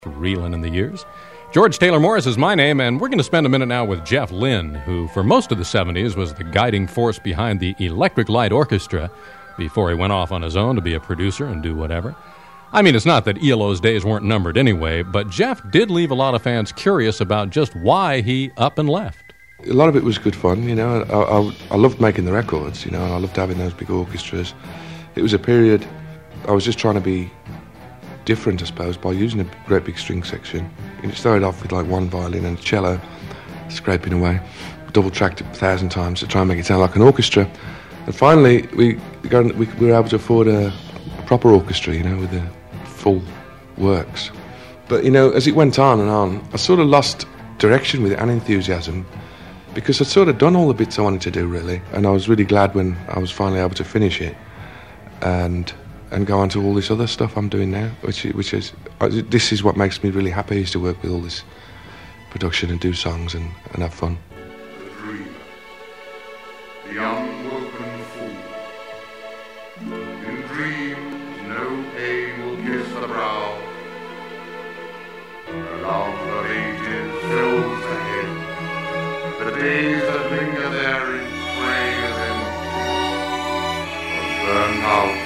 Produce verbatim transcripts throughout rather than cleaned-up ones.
Reelin' in the years. George Taylor Morris is my name, and we're going to spend a minute now with Jeff Lynne, who for most of the seventies was the guiding force behind the Electric Light Orchestra before he went off on his own to be a producer and do whatever. I mean, it's not that E L O's days weren't numbered anyway, but Jeff did leave a lot of fans curious about just why he up and left. A lot of it was good fun, you know. I, I, I loved making the records, you know, and I loved having those big orchestras. It was a period I was just trying to be different, I suppose, by using a great big string section. And it started off with like one violin and a cello scraping away, double tracked it a thousand times to try and make it sound like an orchestra. And finally, we got, we, we were able to afford a, a proper orchestra, you know, with the full works. But, you know, as it went on and on, I sort of lost direction with it and enthusiasm, because I'd sort of done all the bits I wanted to do, really. And I was really glad when I was finally able to finish it and and go on to all this other stuff I'm doing now, which which is, this is what makes me really happy, is to work with all this production and do songs and, and have fun. The dreamer, the unwoken fool. In dreams no pain will kiss the brow. The love of ages fills the head. The days that linger there in prey as empty. A burned out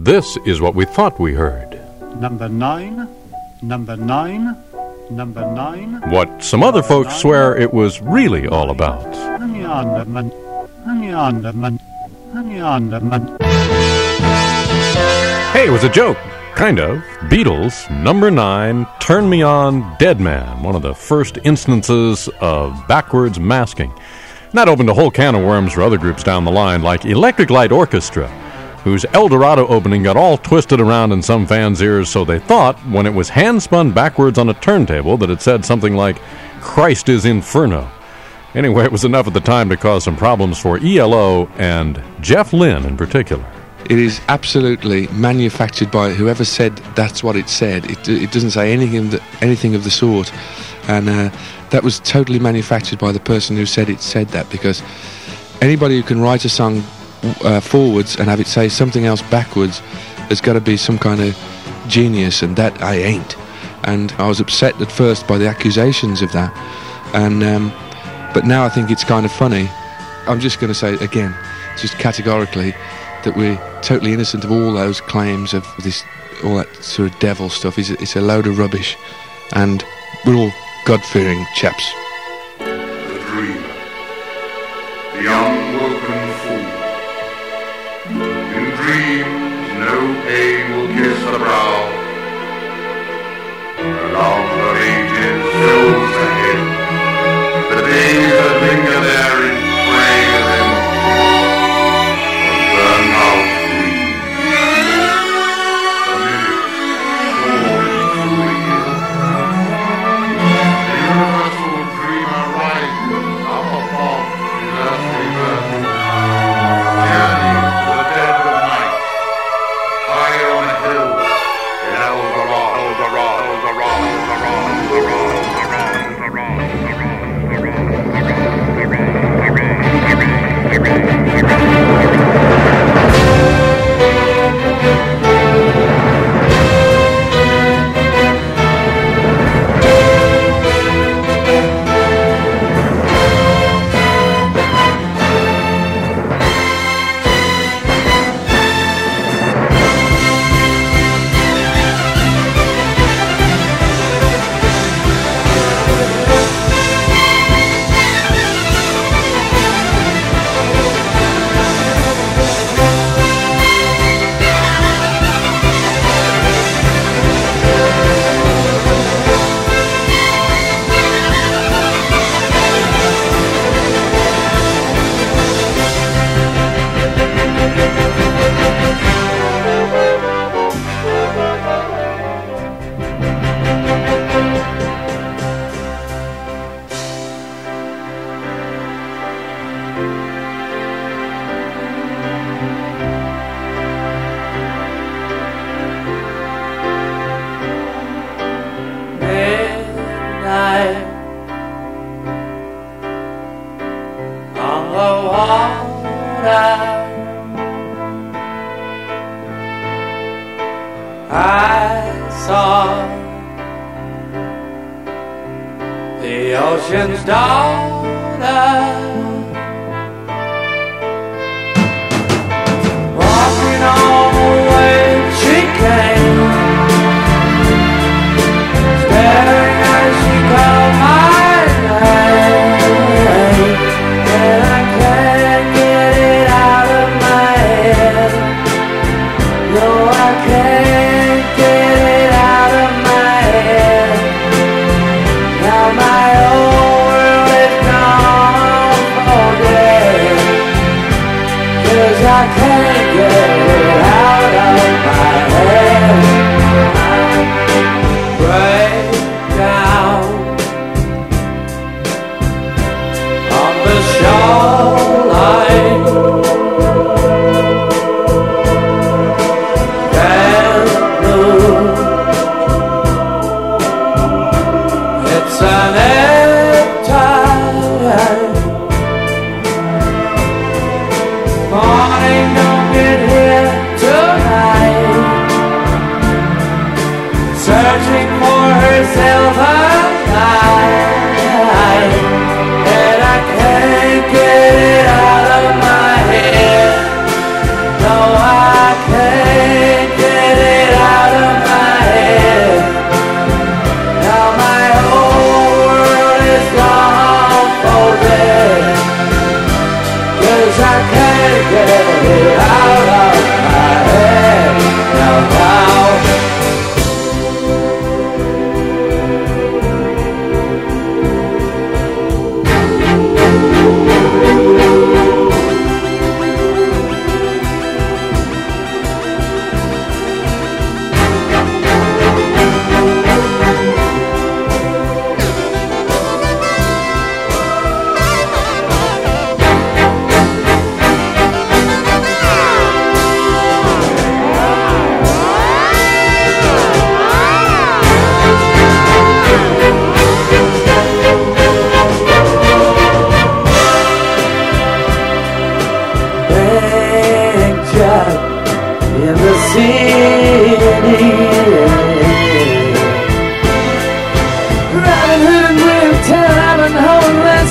This is what we thought we heard. Number nine, number nine, number nine. What some other folks swear it was really all about. Honeyonderman, honeyonderman, honeyonderman. Hey, it was a joke. Kind of. Beatles, number nine, Turn Me On, Dead Man, one of the first instances of backwards masking. And that opened a whole can of worms for other groups down the line, like Electric Light Orchestra, whose El Dorado opening got all twisted around in some fans' ears, so they thought, when it was hand-spun backwards on a turntable, that it said something like, Christ is Inferno. Anyway, it was enough at the time to cause some problems for E L O and Jeff Lynne in particular. It is absolutely manufactured by whoever said that's what it said. It, it doesn't say anything of the, anything of the sort. And uh, that was totally manufactured by the person who said it said that, because anybody who can write a song uh, forwards and have it say something else backwards has got to be some kind of genius, and that I ain't. And I was upset at first by the accusations of that. And um, but now I think it's kind of funny. I'm just going to say it again, just categorically, that we're totally innocent of all those claims of this, all that sort of devil stuff. It's a, it's a load of rubbish, and we're all God-fearing chaps. The dreamer, the unwoken fool. In dreams, no pain will kiss the brow. The longer ages fills ahead, the days that linger there in frail and burn out dreams. The minutes soaring through the years. The universal dreamer rises up above his earthly burden, journeying to the dead of night, high on a hill in El Dorado, El Dorado, El Dorado, El Dorado, El Dorado. I saw the ocean's daughter walking on the way she came, staring as she called my name, and I can't get it out of my head. No, I can't. My old world is gone.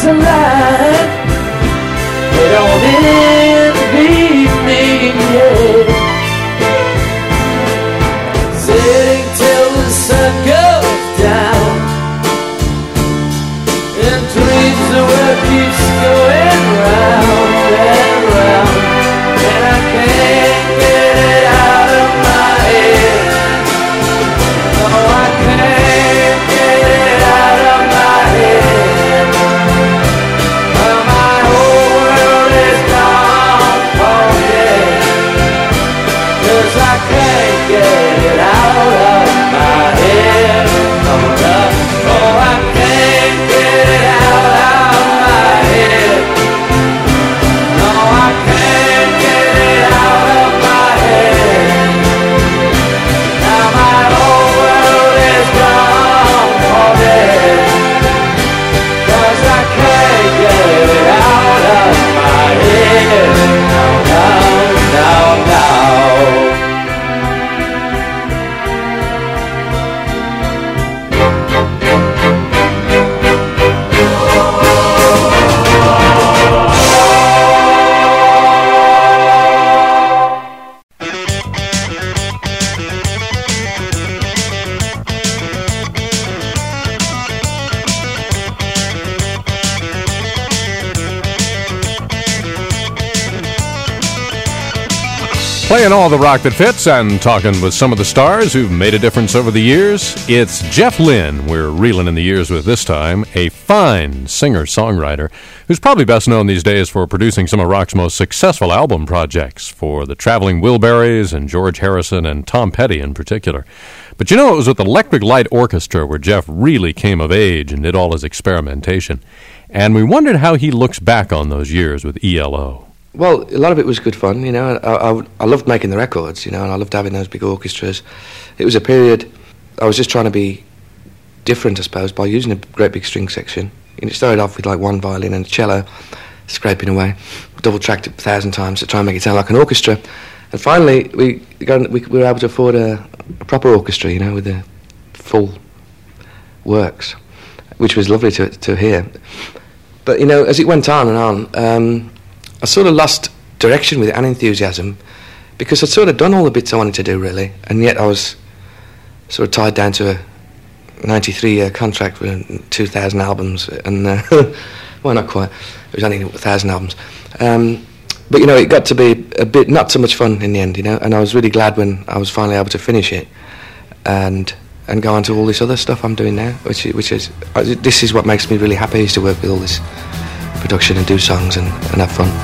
it's a lie. They don't envy me yet. Sitting till the sun goes down, and dreams the world keeps going round and round, and I can't get it out of my head. No, I can't get it out of my head. Well, my whole world is gone for dead, 'cause I can't get it out of my head. No, no, oh, I can't get it out of my head. No, I can't get it out of my head. Now my whole world is gone for dead, 'cause I can't get it out of my head. No, no, no, no. Playing all the rock that fits and talking with some of the stars who've made a difference over the years, it's Jeff Lynne we're reeling in the years with this time, a fine singer-songwriter who's probably best known these days for producing some of rock's most successful album projects for the Traveling Wilburys and George Harrison and Tom Petty in particular. But you know, it was with Electric Light Orchestra where Jeff really came of age and did all his experimentation. And we wondered how he looks back on those years with E L O. Well, a lot of it was good fun, you know. I, I, I loved making the records, you know, and I loved having those big orchestras. It was a period I was just trying to be different, I suppose, by using a great big string section. And it started off with like one violin and a cello, scraping away, double-tracked it a thousand times to try and make it sound like an orchestra. And finally, we got, we, we were able to afford a, a proper orchestra, you know, with the full works, which was lovely to to hear. But, you know, as it went on and on, um, I sort of lost direction with it and enthusiasm, because I'd sort of done all the bits I wanted to do, really, and yet I was sort of tied down to a ninety-three year contract for two thousand albums, and uh, well, not quite, it was only a thousand albums. Um, but, you know, it got to be a bit not so much fun in the end, you know, and I was really glad when I was finally able to finish it and and go on to all this other stuff I'm doing now, which which is, this is what makes me really happy, is to work with all this production and do songs and, and have fun.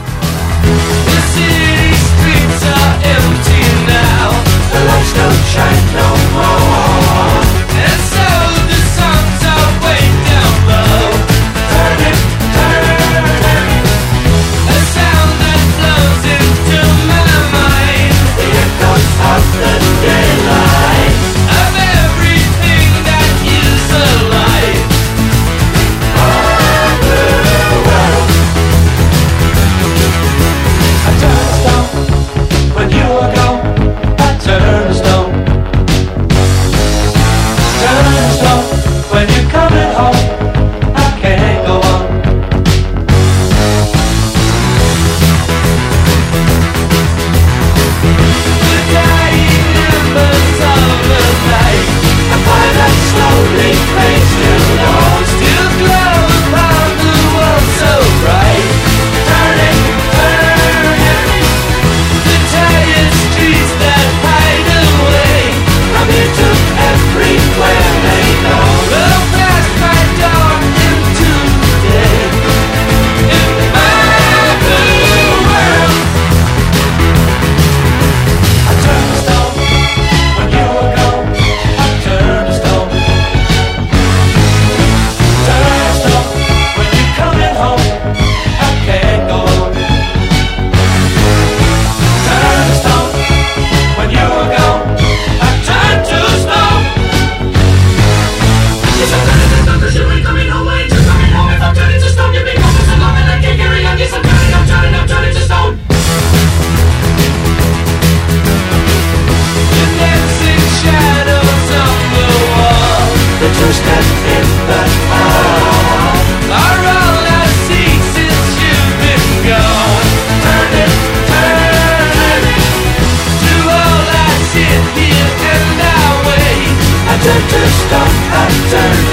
The city streets are empty now. The lights don't shine no more, and so the songs are way down low. Turn it, turn it. A sound that flows into my mind. The echoes of the daylight, of everything that is alive. I turn a stone when you are gone. I turn a stone. Turn a stone when you're coming home. I can't go on. The dying embers of the night, I find that slowly fades to low. Still glow upon the world so bright. Turn it, turn it. The tired streets that hide away from here to everywhere they go will pass my door into day. In my blue world, I turn a stone when you are gone. I turn a stone. Turn a stone when you're coming home. I can't go on. Turn to stone when you were gone. I turned to stone. Yes, I'm turning to stone 'cause you ain't coming home. I ain't just coming home. If I'm turning to stone, you've been gone for so long and I can't carry on. Yes, I'm turning, I'm turning, I'm turning to stone. The dancing shadows on the wall, the two-step in the hall, are all as stop and turn.